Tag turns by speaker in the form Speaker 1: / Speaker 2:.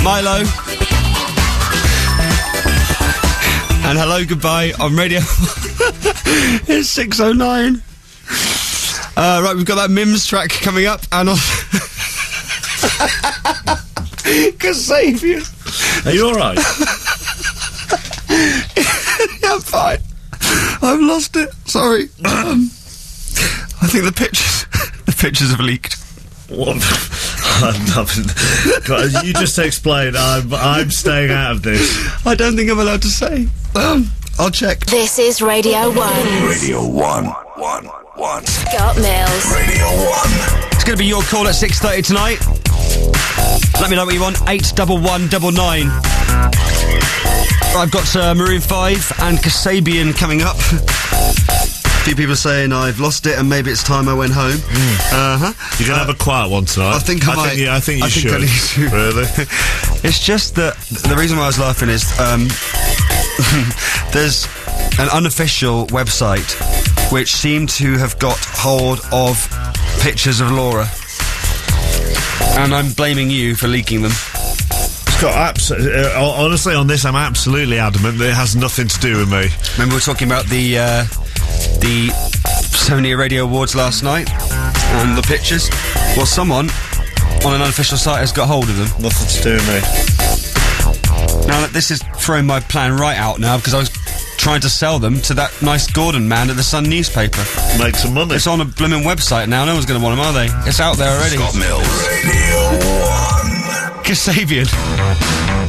Speaker 1: Milo. And hello, goodbye on radio. It's 6:09. Right, we've got that Mims track coming up, and on Kasabian.
Speaker 2: Are you alright?
Speaker 1: Yeah, I'm fine. I've lost it. Sorry. I think the pictures have leaked.
Speaker 2: What? God, you just explain. I'm staying out of this.
Speaker 1: I don't think I'm allowed to say. I'll check.
Speaker 3: This is Radio 1.
Speaker 4: Radio 1.
Speaker 3: Scott Mills.
Speaker 4: Radio 1.
Speaker 1: It's going to be your call at 6:30 tonight. Let me know what you want. 81199. I've got Maroon 5 and Kasabian coming up. A few people saying I've lost it and maybe it's time I went home.
Speaker 2: You're going to have a quiet one tonight.
Speaker 1: I think I might.
Speaker 2: I think you should.
Speaker 1: I need to.
Speaker 2: Really?
Speaker 1: It's just that the reason why I was laughing is there's an unofficial website which seemed to have got hold of pictures of Laura. And I'm blaming you for leaking them.
Speaker 2: Scott, honestly, on this, I'm absolutely adamant that it has nothing to do with me.
Speaker 1: Remember we were talking about the Sony Radio Awards last night and the pictures? Well, someone on an unofficial site has got hold of them.
Speaker 2: Nothing to do with me.
Speaker 1: Now, this is throwing my plan right out now because I was trying to sell them to that nice Gordon man at the Sun newspaper.
Speaker 2: Make some money.
Speaker 1: It's on a blooming website now. No one's going to want them, are they? It's out there already.
Speaker 4: Scott Mills. Radio 1.
Speaker 1: Kasabian.